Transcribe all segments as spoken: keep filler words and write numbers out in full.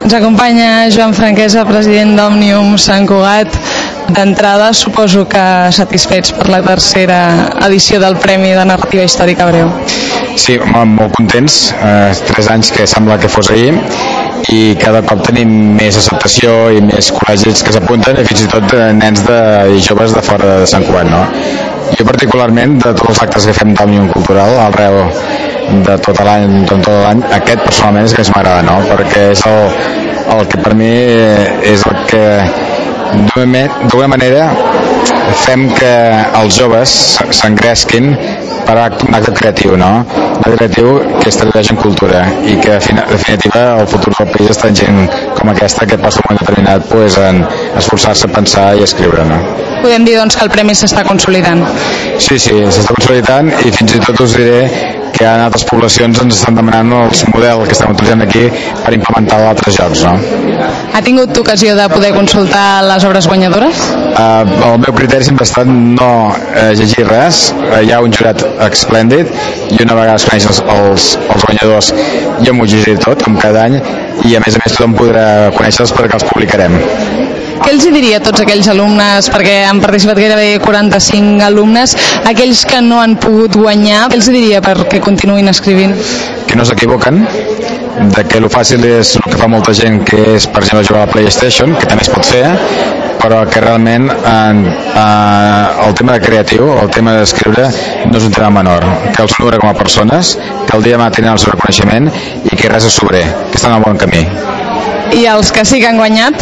Ens acompanya Joan Franquesa, president d'Òmnium Sant Cugat. D'entrada, suposo que satisfets per la tercera edició del Premi de Narrativa Històrica Breu. Sí, molt contents. Eh, tres anys que sembla que fos ahir i cada cop tenim més acceptació i més col·legis que s'apunten i fins i tot nens de, i joves de fora de Sant Cugat, no? Jo particularment, de tots els actes que fem d'Òmnium Cultural arreu de tot l'any, tot l'any, aquest personalment és que més m'agrada, no? Perquè és el, el que per mi és el que d'alguna manera fem que els joves s'engresquin per un acte creatiu, no? Un acte creatiu que es tradueix en cultura i que en definitiva el futur del país està en gent com aquesta que passa un moment determinat pues, en esforçar-se a pensar i escriure, no? Podem dir doncs que el premi s'està consolidant. Sí, sí, s'està consolidant i fins i tot us diré que en altres poblacions ens estan demanant el model que estem utilitzant aquí per implementar a altres llocs, no? Ha tingut ocasió de poder consultar les obres guanyadores? Uh, el meu criteri sempre ha estat no uh, llegir res. Uh, hi ha un jurat esplèndid i una vegada es coneix els, els, els guanyadors jo m'ho llegiré tot, com cada any, i a més a més tothom podrà conèixer-los perquè els publicarem. Què els diria a tots aquells alumnes, perquè han participat gairebé quaranta-cinc alumnes, aquells que no han pogut guanyar, què els diria perquè continuïn escrivint? Que no s'equivoquen, de que el fàcil és el que fa molta gent, que és per exemple jugar a la PlayStation, que també es pot fer, però que realment en, eh, el tema de creatiu, el tema d'escriure no és un tema menor, que els honora com a persones, que el dia demà tenen el seu reconeixement i que res és sobrer, que estan al bon camí. I els que sí que han guanyat?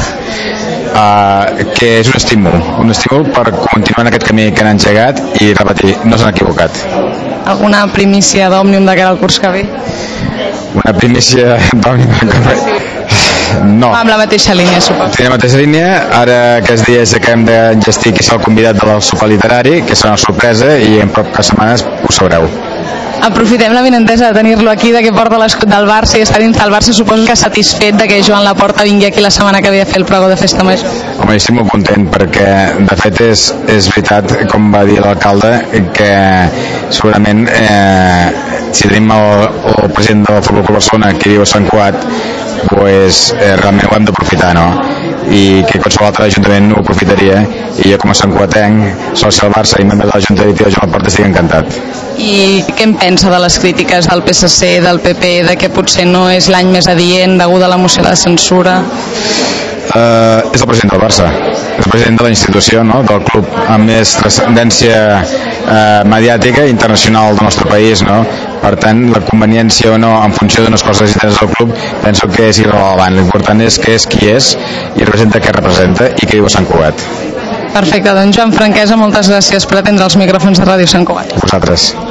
Uh, que és un estímul, un estímul per continuar en aquest camí que han engegat i repetir, no s'han equivocat. Alguna primícia d'Òmnium de cara al curs que ve? Una primícia d'Òmnium de cara al curs que ve? No. Amb la mateixa línia, suposo. Tenim la mateixa línia, ara aquests dies acabem d'enllestir qui serà el convidat del sopar literari, que serà una sorpresa i en poques setmanes ho sabreu. Aprofitem la benentesa de tenir-lo aquí, de que porta l'escut del Barça i està dins del Barça, suposo que satisfet de que Joan Laporta vingui aquí la setmana que ve a fer el pregó de Festa Major. Home, estic molt content perquè de fet és, és veritat, com va dir l'alcalde, que segurament eh, si tenim el, el president del Futbol Club Barcelona que viu a Sant Cugat, pues, eh, realment ho hem d'aprofitar, no? I que qualsevol altre ajuntament ho aprofitaria i jo com a Sant Cugatenc, soci del Barça i membre de la Junta Directiva de Joan Laporta estic encantat. I què en pensa de les crítiques del P S C, del P P, de que potser no és l'any més adient degut a la moció de censura? Uh, és el president del Barça, és el president de la institució, no? Del club amb més transcendència uh, mediàtica i internacional del nostre país, no? Per tant, la conveniència o no en funció d'unes coses internes del club penso que és irrellevant. L'important és que és qui és i representa què representa i que viu a Sant Cugat. Perfecte, doncs Joan Franquesa, moltes gràcies per atendre els micròfons de Ràdio Sant Cugat. Vosaltres.